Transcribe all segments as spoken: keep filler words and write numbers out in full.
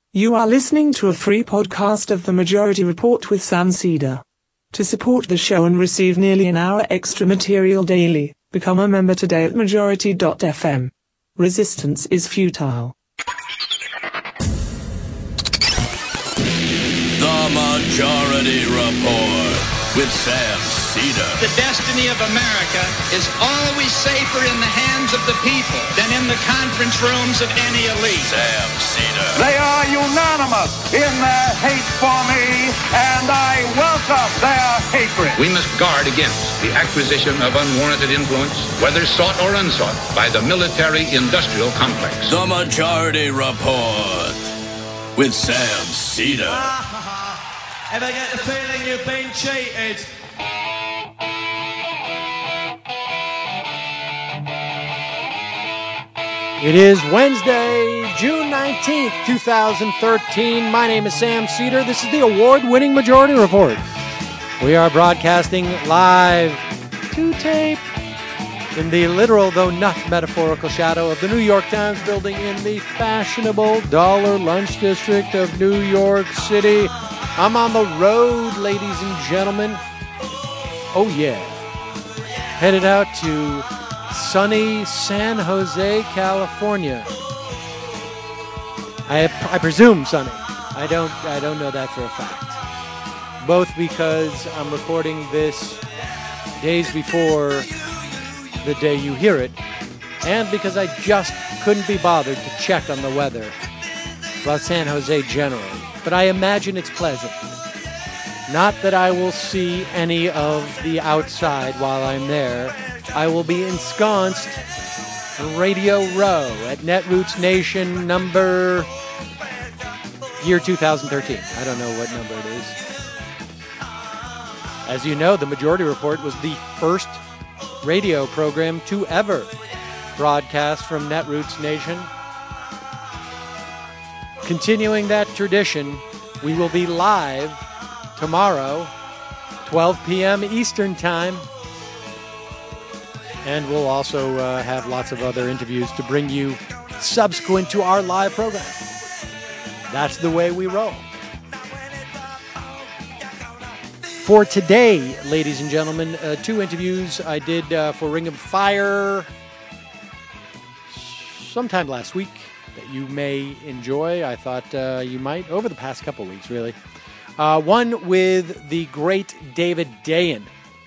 You are listening to a free podcast of The Majority Report with Sam Seder. To support the show and receive nearly an hour extra material daily, become a member today at majority dot f m. Resistance is futile. The Majority Report with Sam Seder. The destiny of America is always safer in the hands of the people than in the conference rooms of any elite. Sam Seder. They are unanimous in their hate for me, and I welcome their hatred. We must guard against the acquisition of unwarranted influence, whether sought or unsought, by the military-industrial complex. The Majority Report with Sam Seder. Ever get the feeling you've been cheated? It is Wednesday, June nineteenth, twenty thirteen. My name is Sam Seder. This is the award-winning Majority Report. We are broadcasting live to tape in the literal, though not metaphorical, shadow of the New York Times building in the fashionable Dollar Lunch District of New York City. I'm on the road, ladies and gentlemen. Oh, yeah. Headed out to sunny San Jose, California. I, I presume sunny. I don't, I don't know that for a fact. Both because I'm recording this days before the day you hear it, and because I just couldn't be bothered to check on the weather about San Jose generally. But I imagine it's pleasant. Not that I will see any of the outside while I'm there. I will be ensconced in Radio Row at Netroots Nation number year two thousand thirteen. I don't know what number it is. As you know, the Majority Report was the first radio program to ever broadcast from Netroots Nation. Continuing that tradition, we will be live tomorrow, twelve p.m. Eastern Time. And we'll also uh, have lots of other interviews to bring you subsequent to our live program. That's the way we roll. For today, ladies and gentlemen, uh, two interviews I did uh, for Ring of Fire sometime last week that you may enjoy. I thought uh, you might, over the past couple weeks, really. Uh, one with the great David Dayen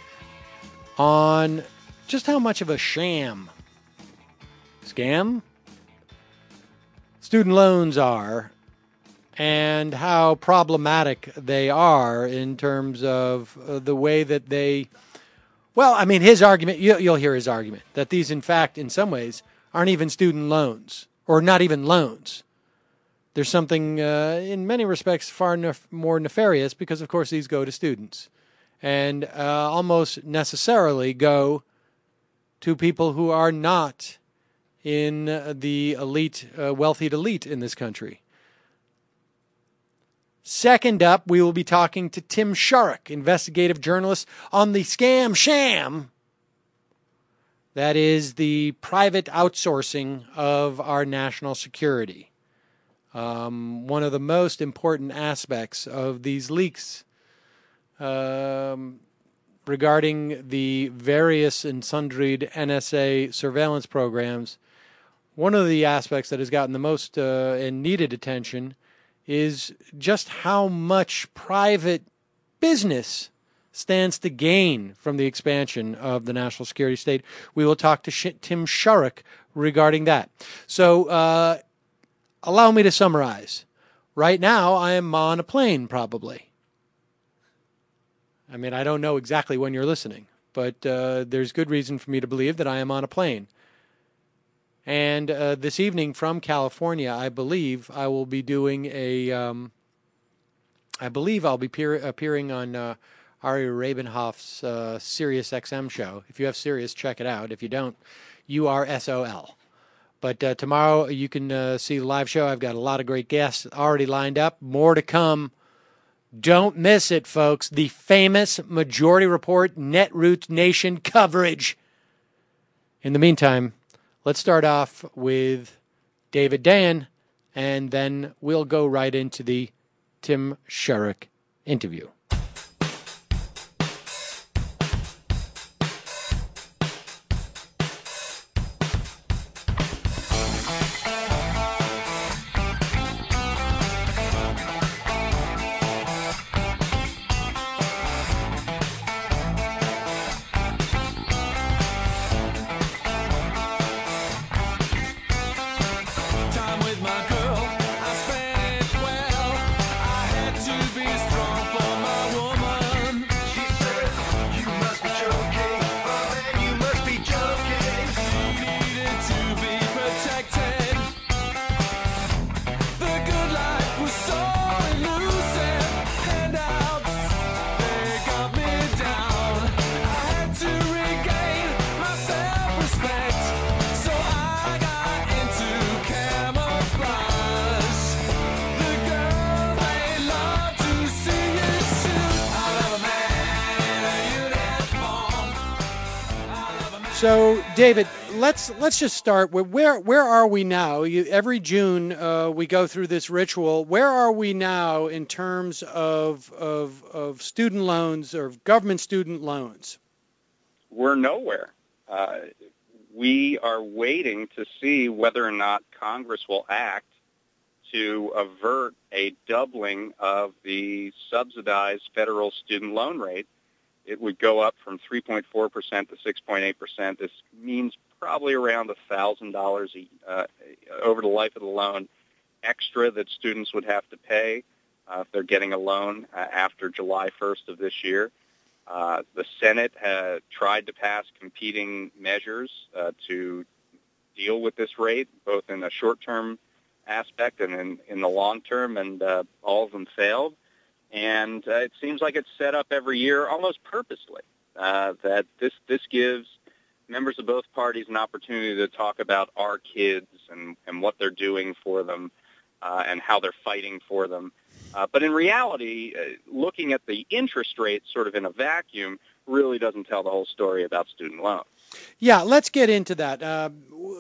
on just how much of a sham, scam, student loans are, and how problematic they are in terms of uh, the way that they, well, I mean, his argument, you, you'll hear his argument, that these, in fact, in some ways, aren't even student loans. Or not even loans. There's something, uh, in many respects, far nef- more nefarious because, of course, these go to students. And uh, almost necessarily go to people who are not in uh, the elite, uh, wealthy elite in this country. Second up, we will be talking to Tim Shurrock, investigative journalist, on the scam sham. That is the private outsourcing of our national security. Um, one of the most important aspects of these leaks um, regarding the various and sundry N S A surveillance programs, one of the aspects that has gotten the most uh, and needed attention is just how much private business stands to gain from the expansion of the national security state. We will talk to Sh- Tim Shurrock regarding that. So uh, allow me to summarize. Right now, I am on a plane, probably. I mean, I don't know exactly when you're listening, but uh, there's good reason for me to believe that I am on a plane. And uh, this evening from California, I believe I will be doing a, um, I believe I'll be peer- appearing on uh, Ari Rabenhoff's uh, Sirius X M show. If you have Sirius, check it out. If you don't, you are S O L. But uh, tomorrow you can uh, see the live show. I've got a lot of great guests already lined up. More to come. Don't miss it, folks. The famous Majority Report Netroots Nation coverage. In the meantime, let's start off with David Dayen and then we'll go right into the Tim Shurik interview. So, David, let's let's just start with where where are we now? You, every June uh, we go through this ritual. Where are we now in terms of of of student loans or government student loans? We're nowhere. Uh, we are waiting to see whether or not Congress will act to avert a doubling of the subsidized federal student loan rate. It would go up from three point four percent to six point eight percent. This means probably around one thousand dollars uh, over the life of the loan extra that students would have to pay uh, if they're getting a loan uh, after July first of this year. Uh, the Senate had tried to pass competing measures uh, to deal with this rate, both in a short-term aspect and in, in the long term, and uh, all of them failed. And uh, it seems like it's set up every year almost purposely, uh, that this this gives members of both parties an opportunity to talk about our kids and, and what they're doing for them uh, and how they're fighting for them. Uh, but in reality, uh, looking at the interest rate sort of in a vacuum really doesn't tell the whole story about student loans. Yeah, let's get into that. Uh,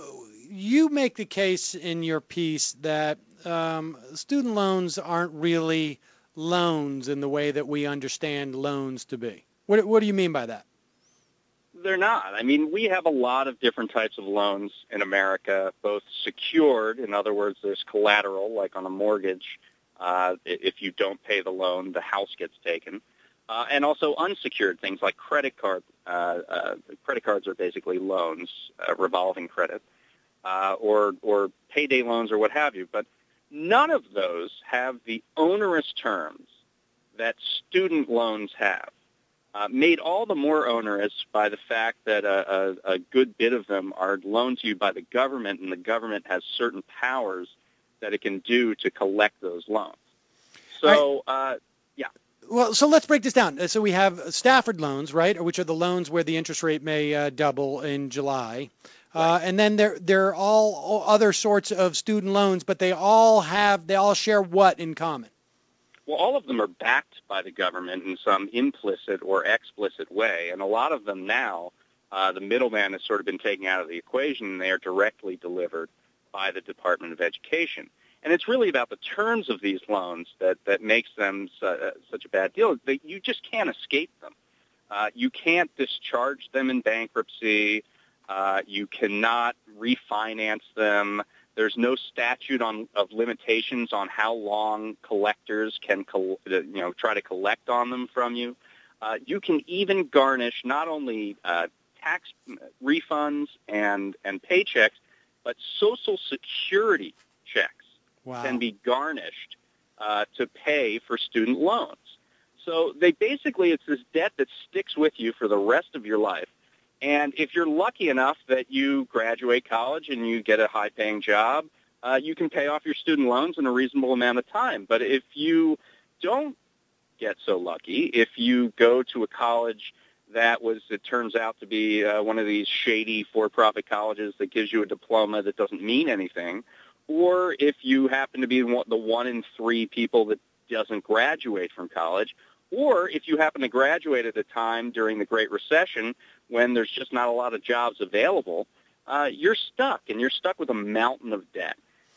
you make the case in your piece that um, student loans aren't really loans in the way that we understand loans to be. What, what do you mean by that? They're not. I mean, we have a lot of different types of loans in America, both secured, in other words, there's collateral, like on a mortgage. Uh, if you don't pay the loan, the house gets taken. Uh, and also unsecured things like credit card. Uh, uh, credit cards are basically loans, uh, revolving credit, uh, or or payday loans or what have you. But none of those have the onerous terms that student loans have, uh, made all the more onerous by the fact that a, a, a good bit of them are loaned to you by the government, and the government has certain powers that it can do to collect those loans. So, uh, yeah. Well, so let's break this down. So we have Stafford loans, right, which are the loans where the interest rate may uh, double in July. Uh, and then there there are all other sorts of student loans, but they all have they all share what in common? Well, all of them are backed by the government in some implicit or explicit way, and a lot of them now, uh, the middleman has sort of been taken out of the equation, and they are directly delivered by the Department of Education. And it's really about the terms of these loans that, that makes them su- such a bad deal. That you just can't escape them. Uh, you can't discharge them in bankruptcy. Uh, you cannot refinance them. There's no statute on of limitations on how long collectors can, col- you know, try to collect on them from you. Uh, you can even garnish not only uh, tax refunds and and paychecks, but Social Security checks wow. can be garnished uh, to pay for student loans. So they basically, it's this debt that sticks with you for the rest of your life. And if you're lucky enough that you graduate college and you get a high-paying job, uh, you can pay off your student loans in a reasonable amount of time. But if you don't get so lucky, if you go to a college that was, it turns out to be uh, one of these shady for-profit colleges that gives you a diploma that doesn't mean anything, or if you happen to be the one in three people that doesn't graduate from college, or if you happen to graduate at a time during the Great Recession when there's just not a lot of jobs available, uh, you're stuck, and you're stuck with a mountain of debt.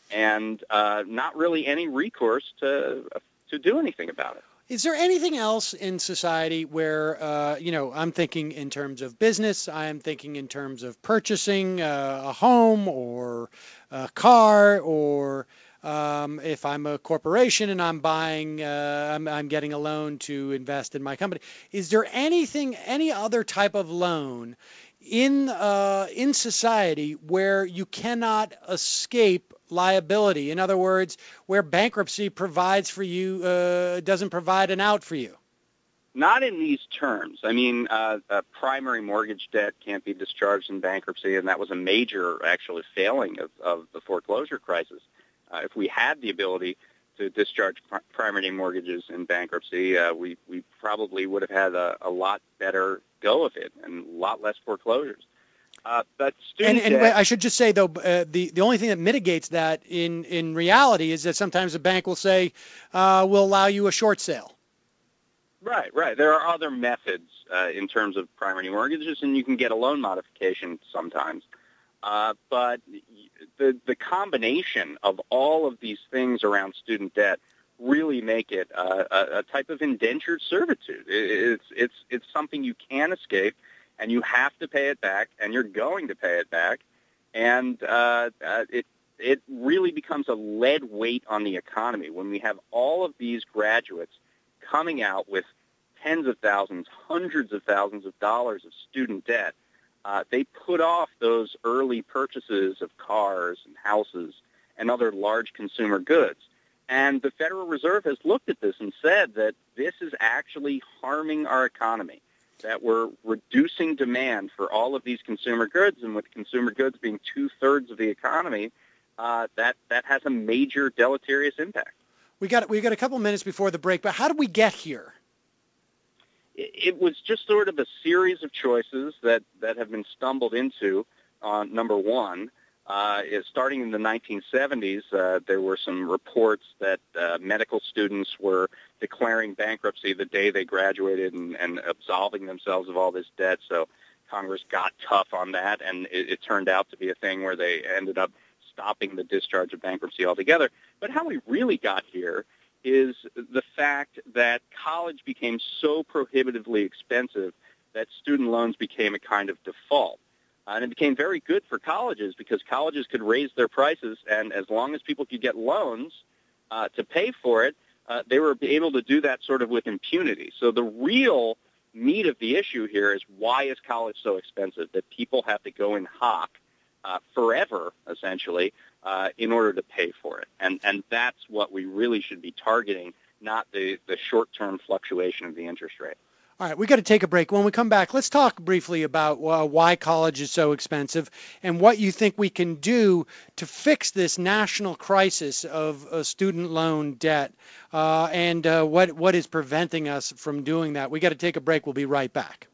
and uh, not really any recourse to to do anything about it. Is there anything else in society where, uh, you know, I'm thinking in terms of business, I'm thinking in terms of purchasing uh, a home or a car, or um, if I'm a corporation and I'm buying, uh, I'm, I'm getting a loan to invest in my company. Is there anything, any other type of loan in uh, in society where you cannot escape liability? In other words, where bankruptcy provides for you, uh, doesn't provide an out for you? Not in these terms. I mean, uh, uh, primary mortgage debt can't be discharged in bankruptcy, and that was a major, actually, failing of, of the foreclosure crisis. Uh, if we had the ability to discharge pr- primary mortgages in bankruptcy, uh, we, we probably would have had a, a lot better go of it and a lot less foreclosures. Uh, but student and, and debt, I should just say, though, uh, the, the only thing that mitigates that in, in reality is that sometimes a bank will say, uh, we'll allow you a short sale. Right, right. There are other methods uh, in terms of primary mortgages, and you can get a loan modification sometimes. Uh, but the the combination of all of these things around student debt really make it uh, a, a type of indentured servitude. It, it's it's it's something you can't escape, and you have to pay it back, and you're going to pay it back, and uh, uh, it it really becomes a lead weight on the economy when we have all of these graduates coming out with tens of thousands, hundreds of thousands of dollars of student debt. Uh, they put off those early purchases of cars and houses and other large consumer goods. And the Federal Reserve has looked at this and said that this is actually harming our economy, that we're reducing demand for all of these consumer goods, and with consumer goods being two-thirds of the economy, uh, that, that has a major deleterious impact. We got we got a couple minutes before the break, but how did we get here? It was just sort of a series of choices that, that have been stumbled into. Uh, number one, uh, is starting in the nineteen seventies, uh, there were some reports that uh, medical students were declaring bankruptcy the day they graduated and, and absolving themselves of all this debt. So Congress got tough on that, and it, it turned out to be a thing where they ended up stopping the discharge of bankruptcy altogether. But how we really got here is the fact that college became so prohibitively expensive that student loans became a kind of default. Uh, and it became very good for colleges because colleges could raise their prices, and as long as people could get loans uh, to pay for it, uh, they were able to do that sort of with impunity. So the real meat of the issue here is, why is college so expensive that people have to go in hock uh, forever, essentially, Uh, in order to pay for it. And and that's what we really should be targeting, not the, the short-term fluctuation of the interest rate. All right, we got to take a break. When we come back, let's talk briefly about uh, why college is so expensive and what you think we can do to fix this national crisis of uh, student loan debt uh, and uh, what what is preventing us from doing that. We got to take a break. We'll be right back.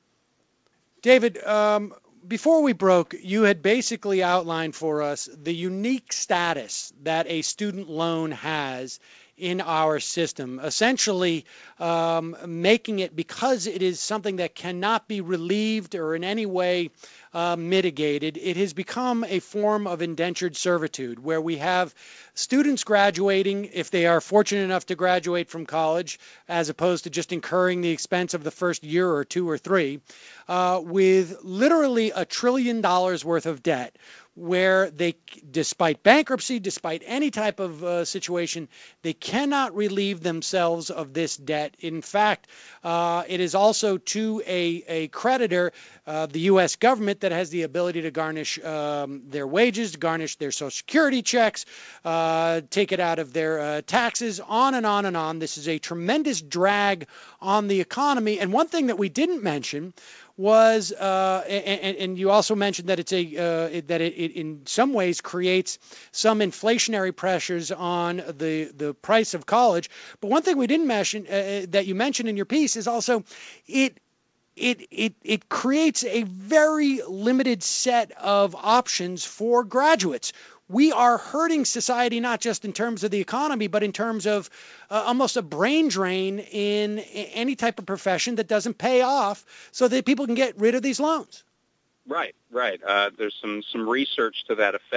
David, um, before we broke, you had basically outlined for us the unique status that a student loan has in our system, essentially um, making it, because it is something that cannot be relieved or in any way uh, mitigated, it has become a form of indentured servitude where we have students graduating, if they are fortunate enough to graduate from college, as opposed to just incurring the expense of the first year or two or three, uh, with literally a trillion dollars worth of debt, where they, despite bankruptcy, despite any type of uh, situation, they cannot relieve themselves of this debt. In fact, uh, it is also to a, a creditor, uh, the U S government, that has the ability to garnish um, their wages, garnish their Social Security checks, uh, take it out of their uh, taxes, on and on and on. This is a tremendous drag on the economy. And one thing that we didn't mention was, uh, and, and you also mentioned that it's a uh, that it, it in some ways creates some inflationary pressures on the the price of college. But one thing we didn't mention uh, that you mentioned in your piece is also it. It, it it creates a very limited set of options for graduates. We are hurting society not just in terms of the economy, but in terms of uh, almost a brain drain in any type of profession that doesn't pay off, so that people can get rid of these loans. Right, right. Uh, there's some, some research to that effect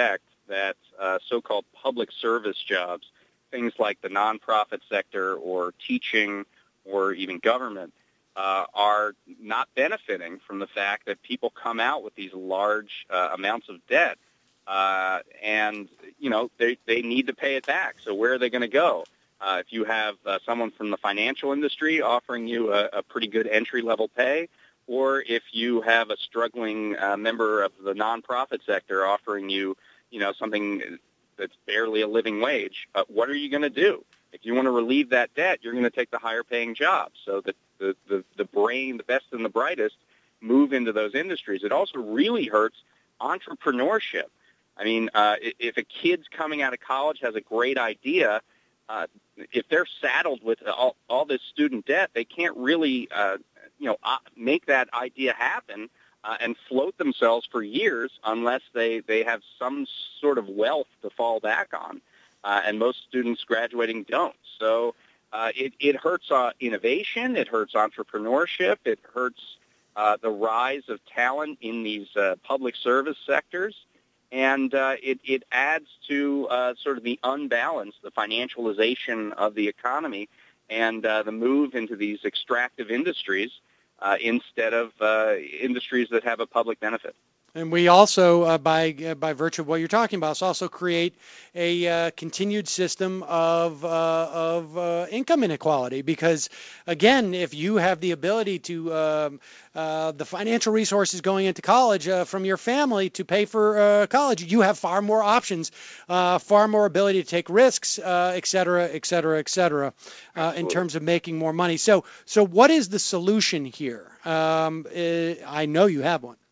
that uh, so-called public service jobs, things like the nonprofit sector or teaching or even government, uh, are not benefiting from the fact that people come out with these large uh, amounts of debt, uh, and, you know, they, they need to pay it back. So where are they going to go? Uh, if you have uh, someone from the financial industry offering you a, a pretty good entry-level pay, or if you have a struggling uh, member of the nonprofit sector offering you, you know, something that's barely a living wage, uh, what are you going to do? If you want to relieve that debt, you're going to take the higher-paying job. So that the, the, the brain, the best and the brightest, move into those industries. It also really hurts entrepreneurship. I mean, uh, if a kid's coming out of college has a great idea, uh, if they're saddled with all, all this student debt, they can't really, uh, you know, uh, make that idea happen uh, and float themselves for years unless they, they have some sort of wealth to fall back on. Uh, and most students graduating don't. So uh, it, it hurts uh, innovation. It hurts entrepreneurship. It hurts uh, the rise of talent in these uh, public service sectors. And uh, it, it adds to uh, sort of the unbalance, the financialization of the economy, and uh, the move into these extractive industries uh, instead of uh, industries that have a public benefit. And we also, uh, by uh, by virtue of what you're talking about, also create a uh, continued system of uh, of uh, income inequality. Because again, if you have the ability to um, uh, the financial resources going into college uh, from your family to pay for uh, college, you have far more options, uh, far more ability to take risks, uh, et cetera, et cetera, et cetera, uh, in terms of making more money. So, so what is the solution here? Um, uh, I know you have one.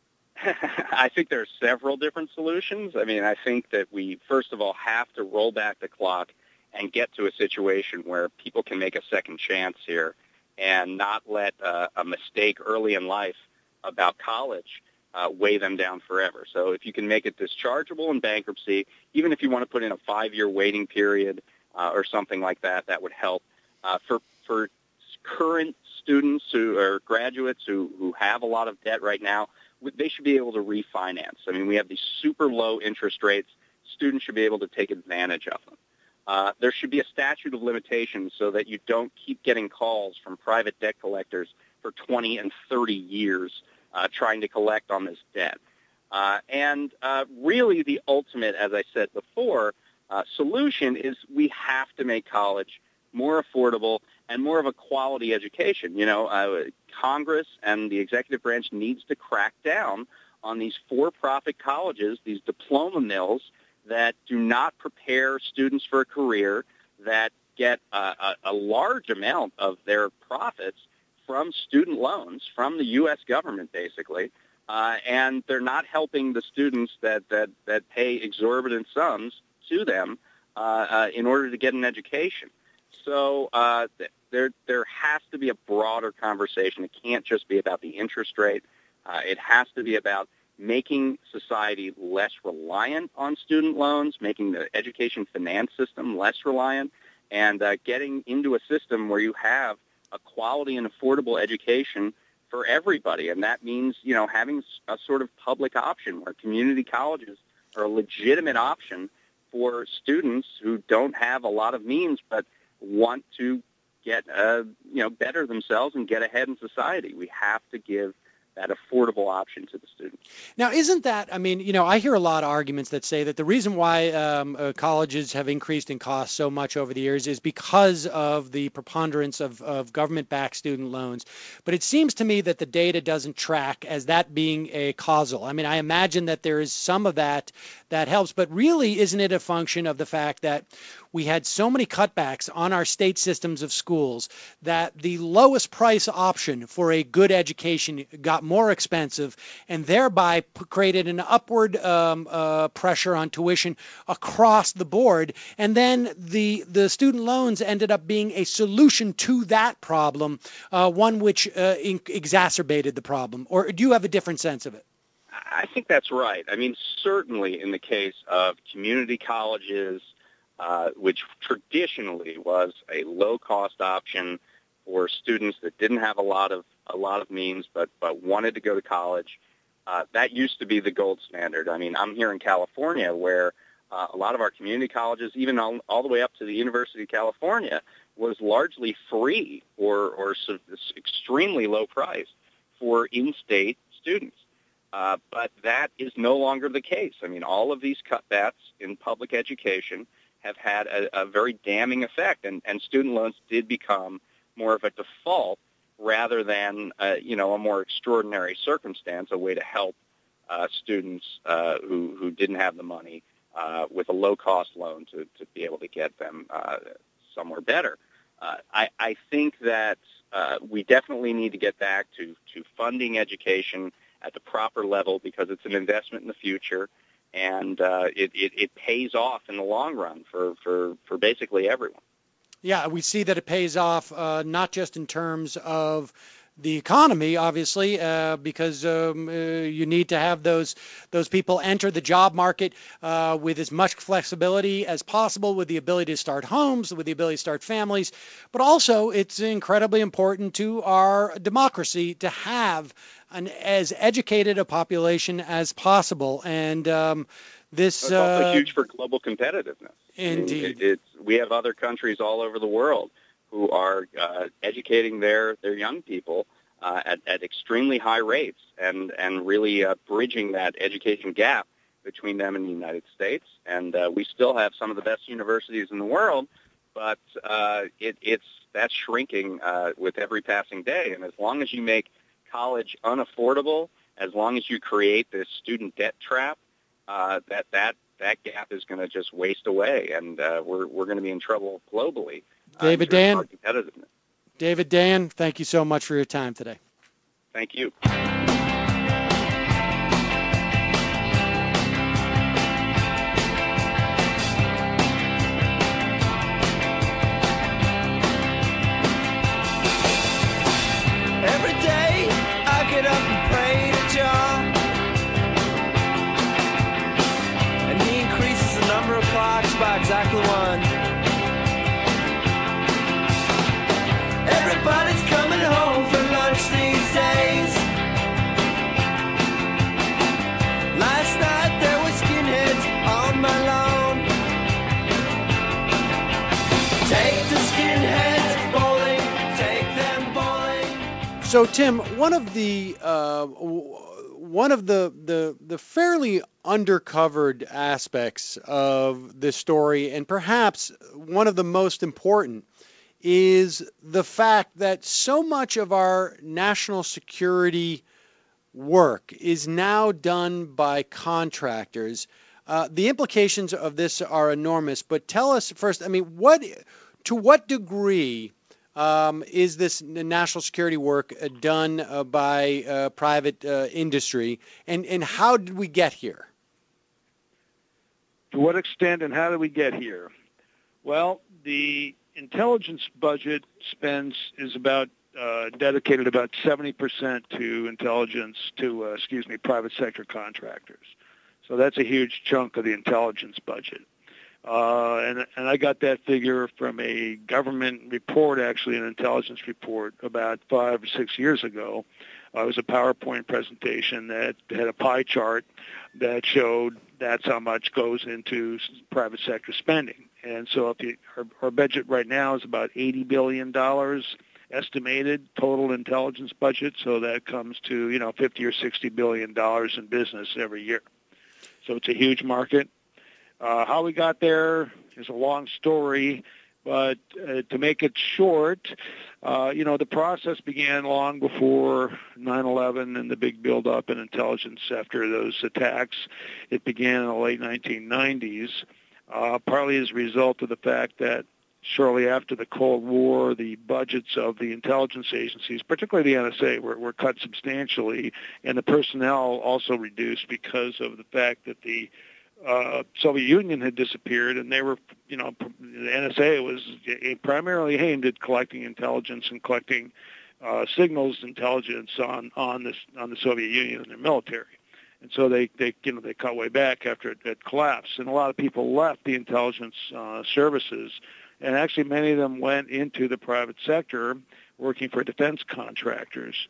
I think there are several different solutions. I mean, I think that we, first of all, have to roll back the clock and get to a situation where people can make a second chance here and not let uh, a mistake early in life about college uh, weigh them down forever. So if you can make it dischargeable in bankruptcy, even if you want to put in a five-year waiting period uh, or something like that, that would help. Uh, for, for current students who are graduates who, who have a lot of debt right now, they should be able to refinance. I mean, we have these super low interest rates. Students should be able to take advantage of them. Uh, there should be a statute of limitations so that you don't keep getting calls from private debt collectors for twenty and thirty years uh, trying to collect on this debt. Uh, and uh, really the ultimate, as I said before, uh, solution is we have to make college more affordable and more of a quality education. You know, uh, Congress and the executive branch needs to crack down on these for-profit colleges, these diploma mills that do not prepare students for a career, that get a, a, a large amount of their profits from student loans, from the U S government, basically, uh, and they're not helping the students that, that, that pay exorbitant sums to them uh, uh, in order to get an education. So uh, there there has to be a broader conversation. It can't just be about the interest rate. Uh, it has to be about making society less reliant on student loans, making the education finance system less reliant, and uh, getting into a system where you have a quality and affordable education for everybody. And that means, you know, having a sort of public option where community colleges are a legitimate option for students who don't have a lot of means but want to get, uh, you know, better themselves and get ahead in society. We have to give that affordable option to the students. Now, isn't that, I mean, you know, I hear a lot of arguments that say that the reason why um, uh, colleges have increased in cost so much over the years is because of the preponderance of, of government-backed student loans. But it seems to me that the data doesn't track as that being a causal. I mean, I imagine that there is some of that that helps, but really isn't it a function of the fact that we had so many cutbacks on our state systems of schools that the lowest price option for a good education got more expensive and thereby p- created an upward um, uh, pressure on tuition across the board. And then the, the student loans ended up being a solution to that problem, uh, one which uh, in- exacerbated the problem. Or do you have a different sense of it? I think that's right. I mean, certainly in the case of community colleges, Uh, which traditionally was a low-cost option for students that didn't have a lot of a lot of means, but but wanted to go to college. Uh, that used to be the gold standard. I mean, I'm here in California, where uh, a lot of our community colleges, even all, all the way up to the University of California, was largely free or, or sort of extremely low price for in-state students. Uh, but that is no longer the case. I mean, all of these cutbacks in public education have had a, a very damning effect, and, and student loans did become more of a default rather than, uh, you know, a more extraordinary circumstance, a way to help uh, students uh, who, who didn't have the money uh, with a low-cost loan to, to be able to get them uh, somewhere better. Uh, I, I think that uh, we definitely need to get back to, to funding education at the proper level because it's an investment in the future, and uh, it, it, it pays off in the long run for, for, for basically everyone. Yeah, we see that it pays off uh, not just in terms of the economy, obviously, uh, because um, uh, you need to have those those people enter the job market uh, with as much flexibility as possible, with the ability to start homes, with the ability to start families. But also, it's incredibly important to our democracy to have an as educated a population as possible. And um, this it's also uh, huge for global competitiveness. Indeed. I mean, it, it's, we have other countries all over the world who are uh, educating their, their young people uh, at, at extremely high rates and, and really uh, bridging that education gap between them and the United States. And uh, we still have some of the best universities in the world, but uh, it, it's that's shrinking uh, with every passing day. And as long as you make college unaffordable, as long as you create this student debt trap, uh, that, that, that gap is going to just waste away, and uh, we're, we're going to be in trouble globally. David uh, Dan, David Dan, thank you so much for your time today. Thank you. Every day I get up and pray to John, and he increases the number of clocks by exactly one. Everybody's coming home for lunch these days. Last night there were skinheads on my lawn. Take the skinheads bowling, take them bowling. So, Tim, one of the uh, one of the, the the fairly undercovered aspects of this story, and perhaps one of the most important, is the fact that so much of our national security work is now done by contractors. Uh, the implications of this are enormous, but tell us first, I mean, what, to what degree um, is this national security work uh, done uh, by uh, private uh, industry, and, and how did we get here? To what extent and how did we get here? Well, the intelligence budget spends is about uh, dedicated about seventy percent to intelligence to uh, excuse me private sector contractors. So that's a huge chunk of the intelligence budget. Uh, and and I got that figure from a government report, actually an intelligence report about five or six years ago. Uh, it was a PowerPoint presentation that had a pie chart that showed that's how much goes into private sector spending. And so if you, our, our budget right now is about eighty billion dollars estimated total intelligence budget. So that comes to, you know, fifty or sixty billion dollars in business every year. So it's a huge market. Uh, how we got there is a long story, but uh, to make it short, uh, you know, the process began long before nine eleven and the big buildup in intelligence after those attacks. It began in the late nineteen nineties. Uh, partly as a result of the fact that shortly after the Cold War, the budgets of the intelligence agencies, particularly the N S A, were, were cut substantially, and the personnel also reduced because of the fact that the uh, Soviet Union had disappeared, and they were, you know, the N S A was primarily aimed at collecting intelligence and collecting uh, signals intelligence on on this on the Soviet Union and their military. And so they, they, you know, they cut way back after it, it collapsed, and a lot of people left the intelligence uh, services, and actually many of them went into the private sector, working for defense contractors.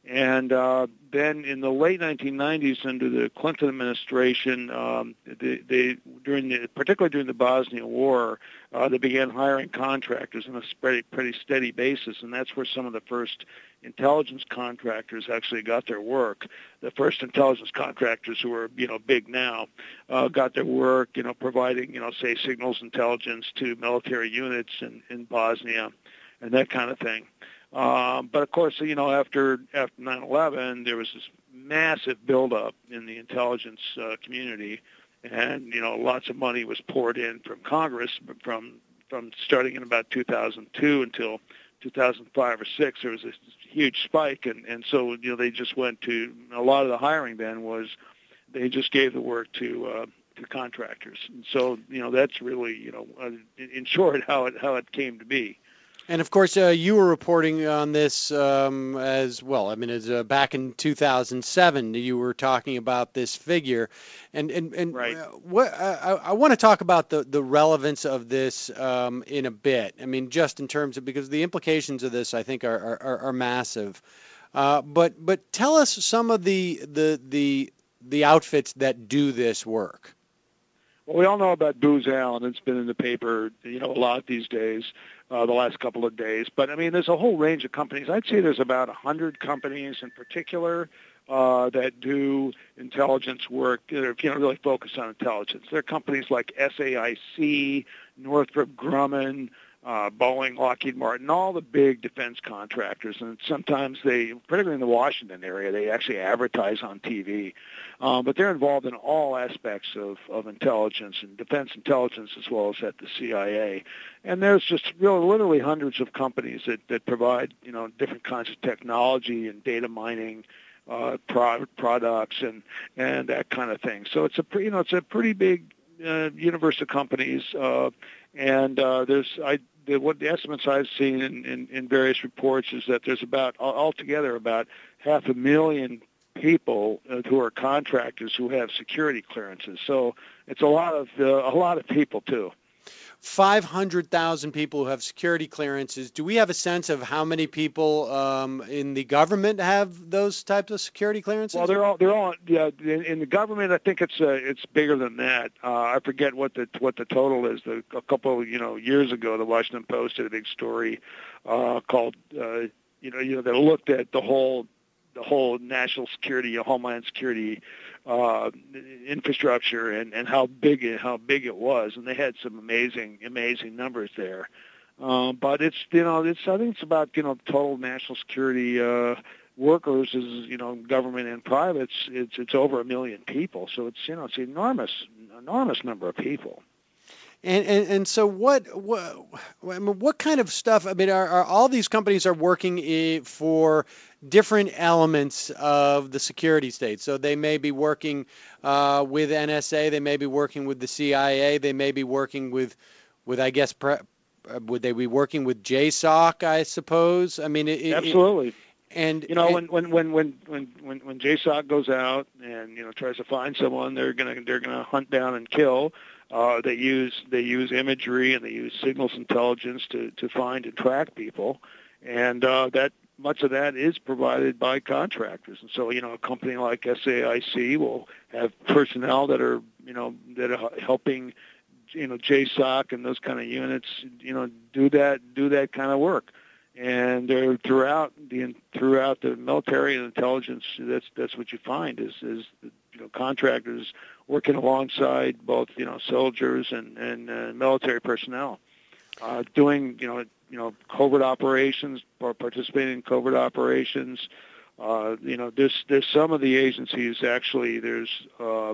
And uh, then in the late nineteen nineties, under the Clinton administration, um, they, they during the, particularly during the Bosnia War, uh, they began hiring contractors on a pretty, pretty steady basis, and that's where some of the first intelligence contractors actually got their work. The first intelligence contractors, who are you know big now, uh, got their work, you know, providing you know say signals intelligence to military units in, in Bosnia, and that kind of thing. Um, but of course, you know, after after nine eleven, there was this massive buildup in the intelligence uh, community, and you know, lots of money was poured in from Congress from from starting in about two thousand two until two thousand five or six. There was this huge spike, and and so you know, they just went to a lot of the hiring then was they just gave the work to uh, to contractors, and so you know, that's really you know, uh, in short, how it how it came to be. And of course, uh, you were reporting on this um, as well. I mean, as uh, back in two thousand seven, you were talking about this figure, and and and right. uh, what I, I want to talk about the the relevance of this um, in a bit. I mean, just in terms of because the implications of this, I think, are are, are massive. Uh, but but tell us some of the the the the outfits that do this work. Well, we all know about Booz Allen. It's been in the paper, you know, a lot these days, uh, the last couple of days. But, I mean, there's a whole range of companies. I'd say there's about one hundred companies in particular uh, that do intelligence work, that are, you know, really focused on intelligence. There are companies like S A I C, Northrop Grumman, uh, Boeing, Lockheed Martin, all the big defense contractors. And sometimes they, particularly in the Washington area, they actually advertise on T V. Um, but they're involved in all aspects of, of intelligence and defense intelligence as well as at the C I A. And there's just really literally hundreds of companies that, that provide, you know, different kinds of technology and data mining uh, pro- products and, and that kind of thing. So it's a pre, you know, it's a pretty big uh, universe of companies. Uh, and uh, there's I. The, what the estimates I've seen in, in, in various reports is that there's about altogether about half a million people uh, who are contractors who have security clearances. So it's a lot of uh, a lot of people too. five hundred thousand people who have security clearances. Do we have a sense of how many people um, in the government have those types of security clearances? Well, they're all they're all yeah. In, in the government, I think it's uh, it's bigger than that. Uh, I forget what the what the total is. The, a couple you know years ago, the Washington Post did a big story uh, called uh, you know you know that looked at the whole the whole national security, you know, homeland security uh, infrastructure and, and how big it, how big it was, and they had some amazing amazing numbers there. Uh, but it's you know it's I think it's about you know total national security uh, workers is you know government and privates. It's it's over a million people, so it's you know it's an enormous enormous number of people. And, and and so what what I mean, what kind of stuff? I mean, are, are all these companies are working for different elements of the security state? So they may be working uh, with N S A, they may be working with the C I A, they may be working with with I guess pre, would they be working with J SOC? I suppose. I mean, it, absolutely. It, and you know and, when when when when when when J SOC goes out and you know tries to find someone, they're gonna they're gonna hunt down and kill. Uh, they use they use imagery and they use signals intelligence to, to find and track people, and uh, that much of that is provided by contractors. And so, you know, a company like S A I C will have personnel that are you know that are helping you know J SOC and those kind of units you know do that do that kind of work. And they're throughout the throughout the military and intelligence. That's that's what you find is is you know contractors working alongside both you know soldiers and and uh, military personnel, uh, doing you know you know covert operations or participating in covert operations. Uh, you know there's there's some of the agencies actually there's. Uh,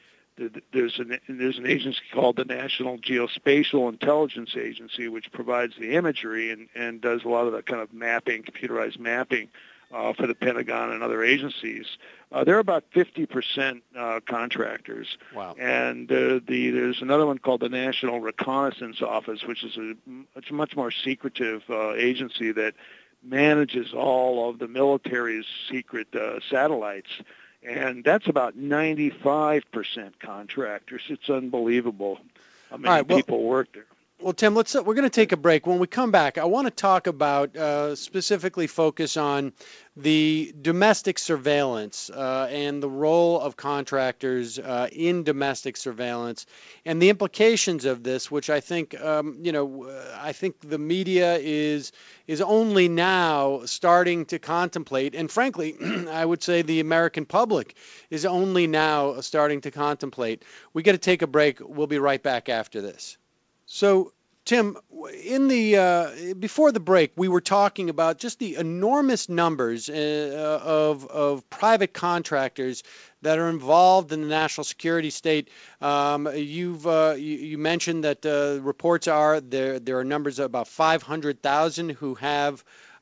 There's an there's an agency called the National Geospatial Intelligence Agency, which provides the imagery and, and does a lot of the kind of mapping, computerized mapping uh, for the Pentagon and other agencies. Uh, they're about fifty percent uh, contractors. Wow. And uh, the there's another one called the National Reconnaissance Office, which is a, it's a much more secretive uh, agency that manages all of the military's secret uh, satellites. And that's about ninety-five percent contractors. It's unbelievable how many right, well, people work there. Well, Tim, let's we're going to take a break. When we come back, I want to talk about uh, specifically focus on the domestic surveillance uh, and the role of contractors uh, in domestic surveillance and the implications of this, which I think um, you know I think the media is is only now starting to contemplate, and frankly, I would say the American public is only now starting to contemplate. We got to take a break. We'll be right back after this. So, Tim, in the uh, before the break, we were talking about just the enormous numbers uh, of of private contractors that are involved in the national security state. Um, you've uh, you, you mentioned that uh, reports are there there are numbers of about five hundred thousand who have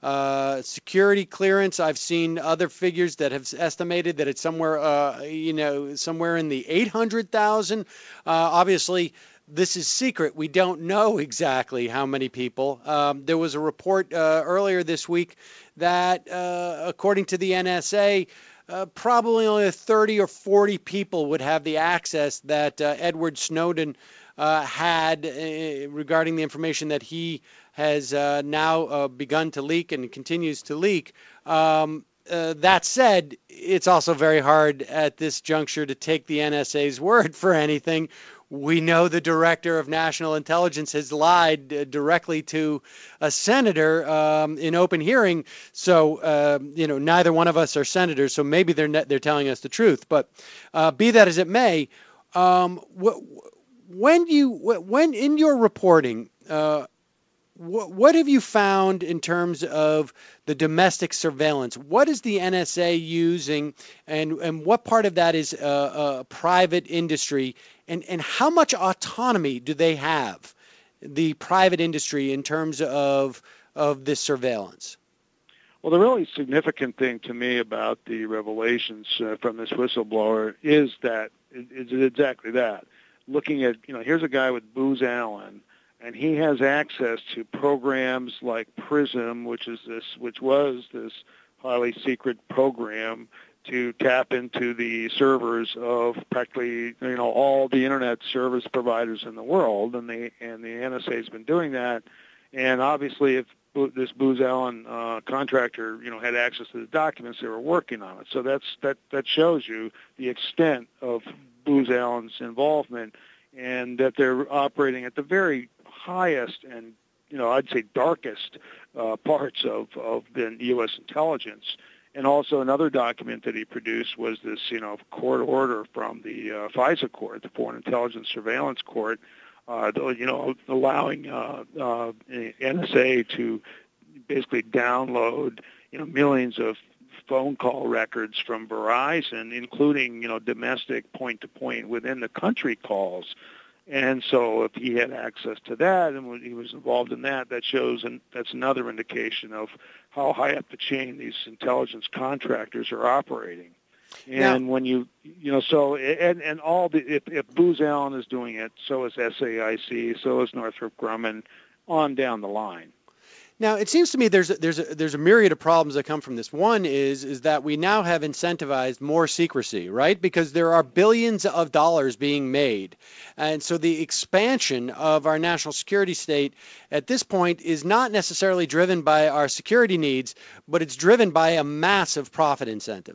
Uh, security clearance. I've seen other figures that have estimated that it's somewhere, uh, you know, somewhere in the eight hundred thousand. Uh, obviously, this is secret. We don't know exactly how many people. Um, there was a report uh, earlier this week that, uh, according to the N S A, uh, probably only thirty or forty people would have the access that uh, Edward Snowden uh, had uh, regarding the information that he has uh, now uh, begun to leak and continues to leak. Um, uh, that said, it's also very hard at this juncture to take the N S A's word for anything. We know the director of national intelligence has lied uh, directly to a senator um, in open hearing. So, uh, you know, neither one of us are senators, so maybe they're ne- they're telling us the truth. But uh, be that as it may, um, wh- when you when in your reporting, uh, wh- what have you found in terms of the domestic surveillance? What is the N S A using, and and what part of that is uh, uh, private industry? And, and how much autonomy do they have, the private industry, in terms of of this surveillance? Well, the really significant thing to me about the revelations uh, from this whistleblower is that it's exactly that. Looking at, you know, here's a guy with Booz Allen, and he has access to programs like PRISM, which is this, which was this highly secret program to tap into the servers of practically, you know, all the internet service providers in the world, and the and the N S A has been doing that. And obviously, if this Booz Allen uh, contractor, you know, had access to the documents, they were working on it. So that's that that shows you the extent of Booz Allen's involvement, and that they're operating at the very highest and, you know, I'd say darkest uh, parts of of the U S intelligence. And also another document that he produced was this, you know, court order from the uh, FISA court, the Foreign Intelligence Surveillance Court, uh, you know, allowing uh, uh, N S A to basically download, you know, millions of phone call records from Verizon, including, you know, domestic point-to-point within the country calls. And so if he had access to that and when he was involved in that, that shows, and that's another indication of how high up the chain these intelligence contractors are operating. And now, when you, you know, so, and, and all the, if, if Booz Allen is doing it, so is S A I C, so is Northrop Grumman, on down the line. Now, it seems to me there's a, there's a, there's a myriad of problems that come from this. One is is that we now have incentivized more secrecy, right? Because there are billions of dollars being made. And so the expansion of our national security state at this point is not necessarily driven by our security needs, but it's driven by a massive profit incentive.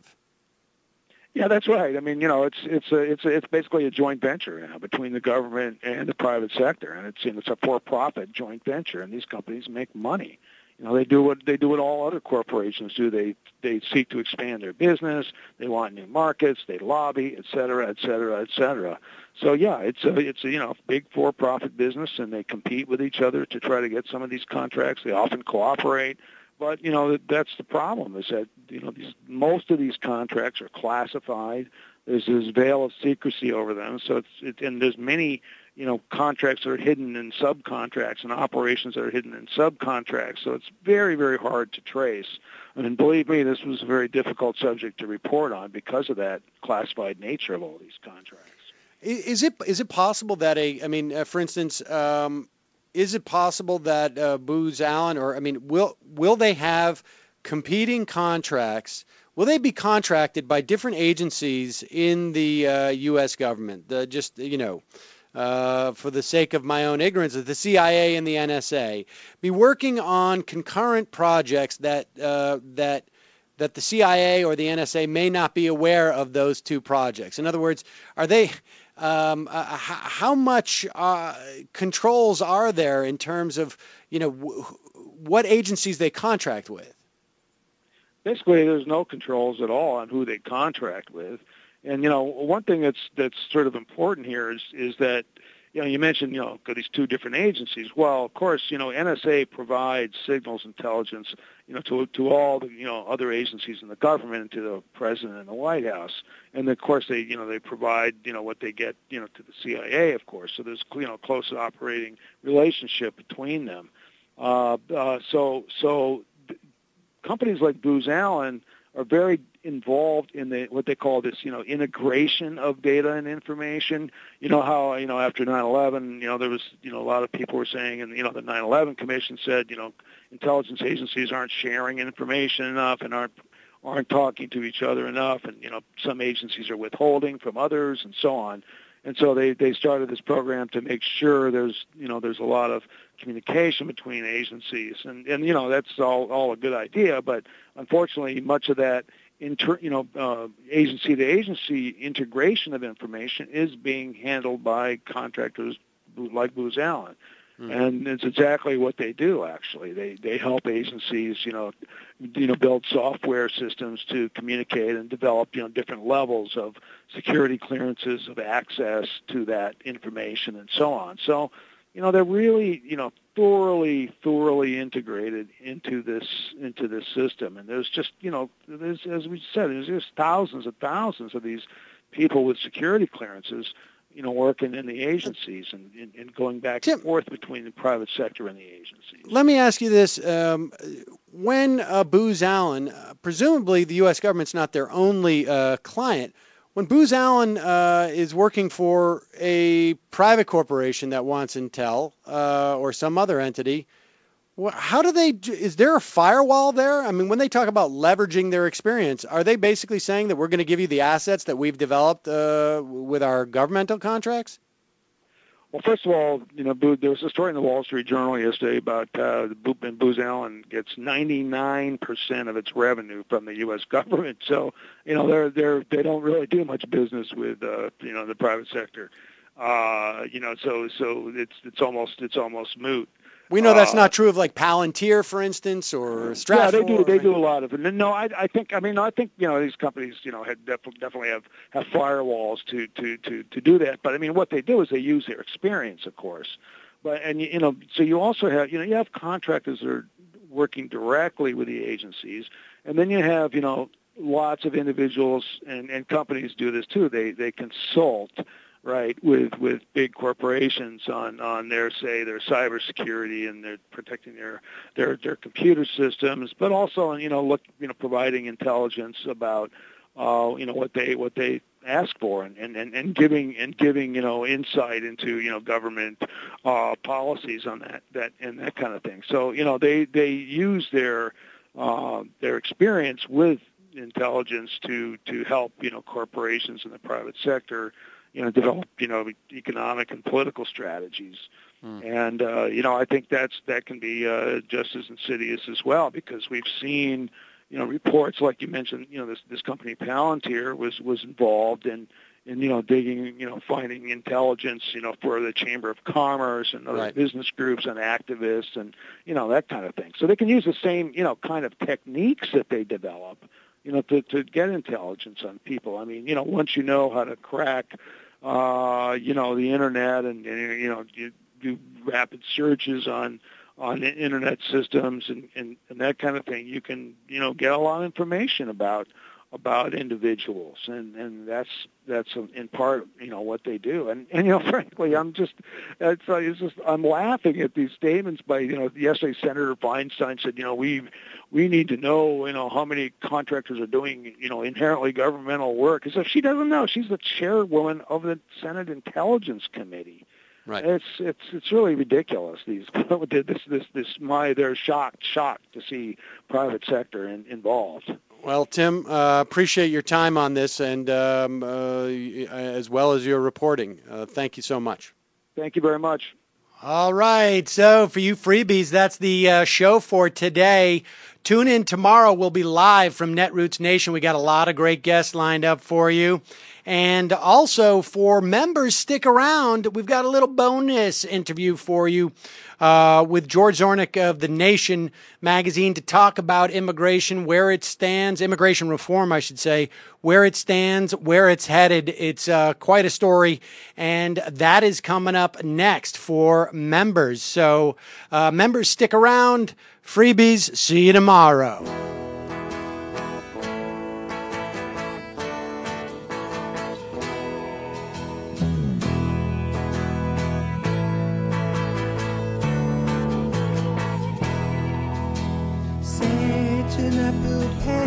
Yeah, that's right. I mean, you know, it's it's a, it's a, it's basically a joint venture, you know, between the government and the private sector, and it's you know, it's a for-profit joint venture, and these companies make money. You know, they do what they do what all other corporations do. They they seek to expand their business. They want new markets. They lobby, et cetera, et cetera, et cetera. So yeah, it's a it's a you know big for-profit business, and they compete with each other to try to get some of these contracts. They often cooperate. But, you know, that's the problem is that, you know, these, most of these contracts are classified. There's this veil of secrecy over them. So it's, it, and there's many, you know, contracts that are hidden in subcontracts and operations that are hidden in subcontracts. So it's very, very hard to trace. And believe me, this was a very difficult subject to report on because of that classified nature of all these contracts. Is it, is it possible that a, I mean, uh, for instance, um, is it possible that uh, Booz Allen, or I mean, will will they have competing contracts? Will they be contracted by different agencies in the uh, U S government? The, just you know, uh, for the sake of my own ignorance, that the C I A and the N S A be working on concurrent projects that uh, that that the C I A or the N S A may not be aware of those two projects? In other words, are they um, uh, how much uh, controls are there in terms of, you know, w- what agencies they contract with? Basically, there's no controls at all on who they contract with. And, you know, one thing that's that's sort of important here is is that, you know, you mentioned, you know, these two different agencies. Well, of course, you know, N S A provides signals intelligence, you know, to to all the, you know, other agencies in the government and to the president and the White House. And, of course, they, you know, they provide, you know, what they get, you know, to the C I A, of course. So there's, you know, close operating relationship between them. Uh, uh, so so companies like Booz Allen are very involved in the what they call this, you know, integration of data and information. You know how, you know, after nine eleven, you know, there was, you know, a lot of people were saying, and, you know, the nine eleven Commission said, you know, intelligence agencies aren't sharing information enough and aren't aren't talking to each other enough, and, you know, some agencies are withholding from others and so on. And so they, they started this program to make sure there's, you know, there's a lot of communication between agencies. And, and you know, that's all, all a good idea, but unfortunately much of that, inter, you know, uh, agency-to-agency integration of information is being handled by contractors like Booz Allen. Mm. And it's exactly what they do, actually. They they help agencies, you know, you know, build software systems to communicate and develop, you know, different levels of security clearances, of access to that information, and so on. So, you know, they're really, you know, thoroughly, thoroughly integrated into this into this system. And there's just, you know, there's, as we said, there's just thousands and thousands of these people with security clearances, you know, working in the agencies and, and, and going back Tim, and forth between the private sector and the agencies. Let me ask you this. Um, when uh, Booz Allen, uh, presumably the U S government's not their only uh, client, when Booz Allen uh, is working for a private corporation that wants intel uh, or some other entity, wh- how do they, do, is there a firewall there? I mean, when they talk about leveraging their experience, are they basically saying that we're going to give you the assets that we've developed uh, with our governmental contracts? Well, first of all, you know, there was a story in the Wall Street Journal yesterday about uh, Booz Allen gets ninety-nine percent of its revenue from the U S government. So, you know, they're they're they don't really do much business with uh, you know, the private sector. Uh, you know, so so it's it's almost it's almost moot. We know that's uh, not true of like Palantir, for instance, or Stratfor. Yeah, they do. They do a lot of it. No, I, I think. I mean, I think you know these companies, you know, had def- definitely have, have firewalls to, to, to, to do that. But I mean, what they do is they use their experience, of course. But and you know, so you also have you know you have contractors that are working directly with the agencies, and then you have you know lots of individuals and, and companies do this too. They they consult. Right, with with big corporations on, on their say their cybersecurity and they're protecting their, their their computer systems, but also you know look you know providing intelligence about uh, you know what they what they ask for and, and, and giving and giving you know insight into you know government uh, policies on that that and that kind of thing. So you know they they use their uh, their experience with intelligence to to help you know corporations in the private sector. You know, develop you know economic and political strategies, mm. and uh, you know I think that's that can be uh, just as insidious as well because we've seen you know reports like you mentioned you know this this company Palantir was was involved in in you know digging you know finding intelligence you know for the Chamber of Commerce and other right. business groups and activists and you know that kind of thing. So they can use the same you know kind of techniques that they develop. You know, to, to get intelligence on people. I mean, you know, once you know how to crack, uh, you know, the internet and, and you know, you do rapid searches on on internet systems and, and, and that kind of thing, you can, you know, get a lot of information about about individuals, and, and that's that's in part, you know, what they do. And, and you know, frankly, I'm just, it's, it's just, I'm laughing at these statements by, you know, yesterday Senator Feinstein said, you know, we we need to know, you know, how many contractors are doing, you know, inherently governmental work. As if she doesn't know. She's the chairwoman of the Senate Intelligence Committee. Right. It's it's it's really ridiculous. These this this this my they're shocked shocked to see private sector in, involved. Well, Tim, uh, appreciate your time on this and um, uh, as well as your reporting. Uh, thank you so much. Thank you very much. All right. So for you freebies, that's the uh, show for today. Tune in tomorrow. We'll be live from Netroots Nation. We got a lot of great guests lined up for you. And also for members, stick around. We've got a little bonus interview for you uh, with George Zornick of The Nation magazine to talk about immigration, where it stands, immigration reform, I should say, where it stands, where it's headed. It's uh, quite a story, and that is coming up next for members. So uh, members, stick around. Freebies, see you tomorrow. Sage and apple pie.